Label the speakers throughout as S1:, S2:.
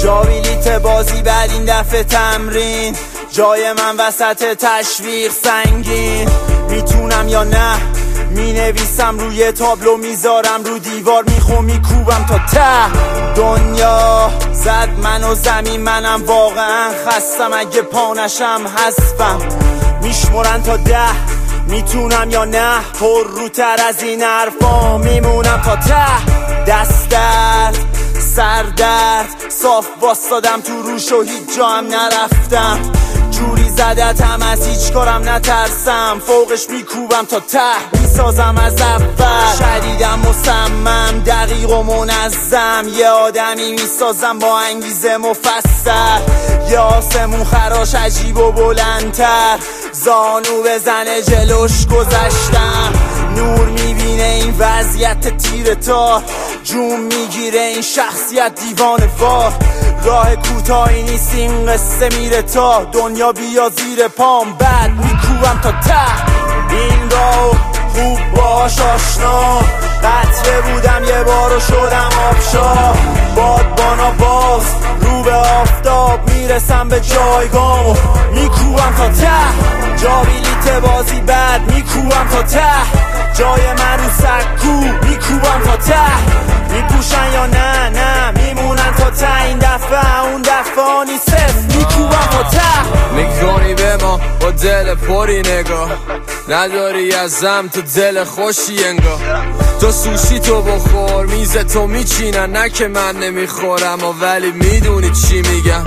S1: جا بلیت بازی بعد این دفعه تمرین، جای من وسط تشویق سنگین. میتونم یا نه، مینویسم روی تابلو، میذارم رو دیوار، میخوام میکوبم تا ته. دنیا زد منو زمین، منم واقعا خستم، اگه پانشم حذفم. میشمرن تا 10، میتونم یا نه، پر روتر از این حرفا میمونم تا ته. دست درد سر درد صاف باستادم تو روش و هیچ جا هم نرفتم. جوری زدتم از هیچ کارم نترسم، فوقش میکوبم تا ته، میسازم از اول. شدیدم مصمم، دقیق و منظم، یه آدمی میسازم با انگیزه مفصل. یه آسمون خراش عجیب و بلندتر، زانو بزنه جلوش گذشتم. نور میبینه این وضعیت تیره تار، جون میگیره این شخصیت دیوانه وار. راه کوتاهی نیست این قصه، میره تا دنیا بیا زیر پام، بعد میکوبم تا ته. این راه خوب باش آشنا، قطره بودم یه بار و شدم آبشار. بادبانا باز رو به آفتاب، میرسم به جایگاه، میکوبم تا ته. جا بلیت بازی بعد میکوبم تا ته، جای من رو سکو، میکوبم تا ته. میپوشن یا نه نه، میمونن تا ته. این دفعه اون دفعه نیست، میکوبم تا ته.
S2: میکنی به ما با دل پری نگاه، نداری ازم تو دل خوشی انگار. تو سوشی تو بخور، میز تو میچینن، نه که من نمیخورم و ولی میدونی چی میگم.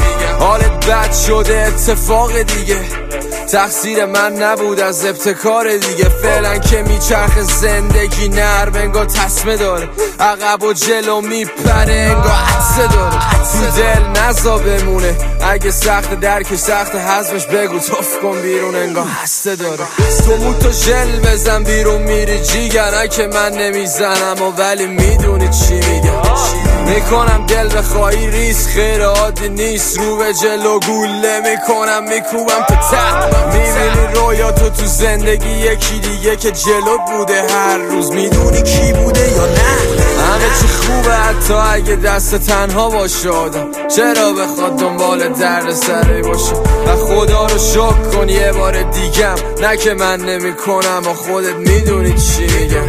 S2: حالت بد شده اتفاق دیگه، تقصیر من نبود از ابتکار دیگه. فعلا که میچرخ زندگی نرم انگار تسمه داره، عقب و جلو میپره انگار عطسه داره. تو دل نزا بمونه، اگه سخت درکش سخت حزمش بگو توف کن بیرون انگار هسته داره. تو موتو ژل بزن بیرون میری جیگر، که من نمیزنم و ولی میدونی چی میگم. میکنم دل بخوایی ریس، خیر عادی نیست، رو به جلو گوله میکنم، میکوبم تو ته. میبینی رویاتو تو زندگی یکی دیگه که جلوت بوده هر روز، میدونی کی بوده یا نه. همه چی خوبه حتی اگه دست تنها باشه آدم، چرا بخواد دنبال درد سری باشه. و خدا رو شکر کن یه بار دیگم، نه که من نمی کنم و خودت میدونی چی میگم.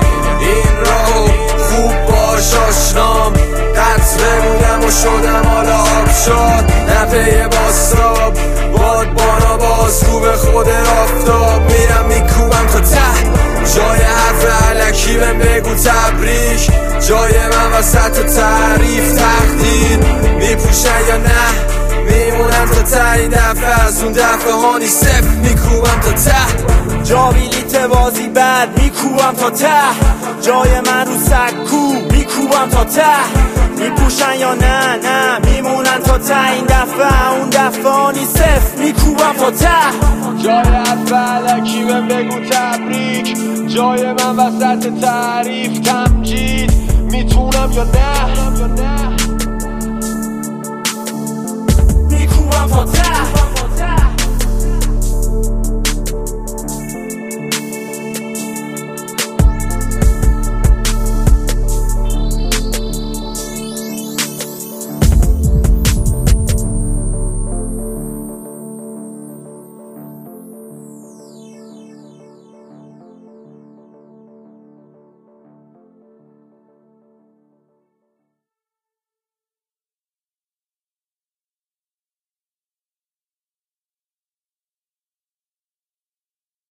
S2: این راهو خوب باش آشنام، قطره بودم و شدم حالا آبشار. نپه باستاب بادبانا باز رو به خود آفتاب، میرم میکوبم تا ته. جای حرف علکی بهم بگو تبریک، جای من وسط تعریف تقدیر. میپوشن یا نه، میمونم تا ته. این دفعه از اون دفعه ها نیست، میکوبم تا ته.
S1: جا بلیت بازی بعد میکوبم تا ته، جای من رو سکو، میکوبم تا ته. میپوشن یا نه نه، میمونن تا ته. این دفعه اون دفعه نیست، میکوبم تا ته.
S2: جای حرف علکی بهم بگو تبریک، جای من وسط تعریف تمجید. میتونم یا نه،
S1: میکوبم تا ته.